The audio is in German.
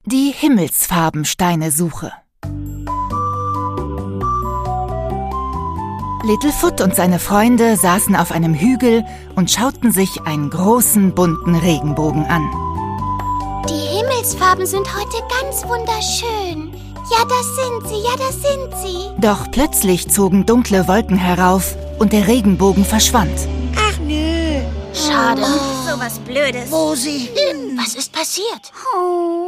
Die Himmelsfarbensteine-Suche. Littlefoot und seine Freunde saßen auf einem Hügel und schauten sich einen großen, bunten Regenbogen an. Die Himmelsfarben sind heute ganz wunderschön. Ja, das sind sie, ja, das sind sie. Doch plötzlich zogen dunkle Wolken herauf und der Regenbogen verschwand. Ach nö. Schade, sowas Blödes. Wo sie hin? Was ist passiert? Oh,